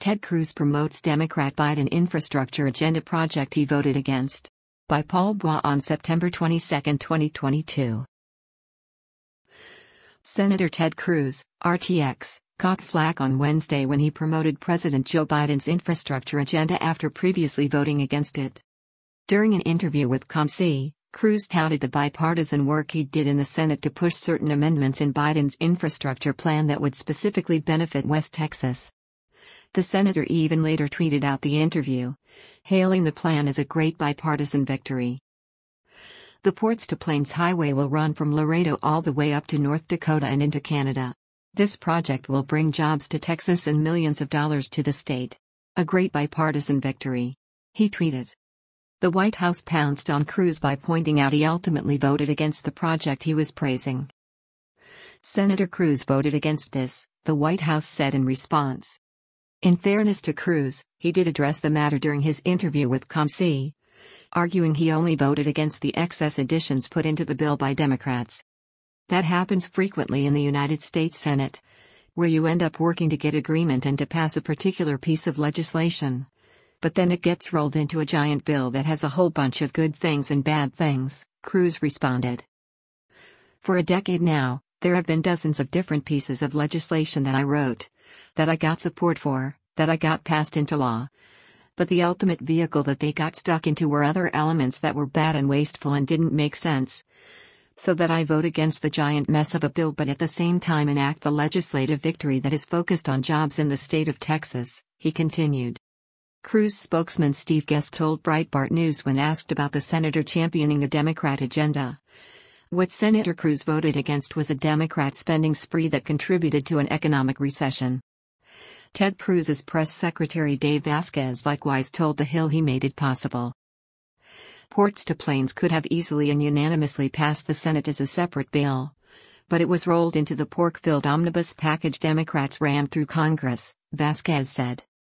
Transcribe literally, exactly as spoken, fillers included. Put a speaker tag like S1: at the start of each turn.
S1: Ted Cruz promotes Democrat Biden infrastructure agenda project he voted against. By Paul Bois on September twenty-second, twenty twenty-two. Senator Ted Cruz, R T X, caught flack on Wednesday when he promoted President Joe Biden's infrastructure agenda after previously voting against it. During an interview with C O M C, Cruz touted the bipartisan work he did in the Senate to push certain amendments in Biden's infrastructure plan that would specifically benefit West Texas. The senator even later tweeted out the interview, hailing the plan as a great bipartisan victory. The Ports to Plains Highway will run from Laredo all the way up to North Dakota and into Canada. This project will bring jobs to Texas and millions of dollars to the state. A great bipartisan victory, he tweeted. The White House pounced on Cruz by pointing out he ultimately voted against the project he was praising. Senator Cruz voted against this, the White House said in response. In fairness to Cruz, he did address the matter during his interview with C O M C, arguing he only voted against the excess additions put into the bill by Democrats. That happens frequently in the United States Senate, where you end up working to get agreement and to pass a particular piece of legislation. But then it gets rolled into a giant bill that has a whole bunch of good things and bad things, Cruz responded. For a decade now, there have been dozens of different pieces of legislation that I wrote, that I got support for, that I got passed into law. But the ultimate vehicle that they got stuck into were other elements that were bad and wasteful and didn't make sense. So that I vote against the giant mess of a bill but at the same time enact the legislative victory that is focused on jobs in the state of Texas, he continued. Cruz spokesman Steve Guest told Breitbart News when asked about the senator championing a Democrat agenda. What Senator Cruz voted against was a Democrat spending spree that contributed to an economic recession. Ted Cruz's press secretary Dave Vasquez likewise told The Hill he made it possible. Ports to Plains could have easily and unanimously passed the Senate as a separate bill. But it was rolled into the pork-filled omnibus package Democrats rammed through Congress, Vasquez said.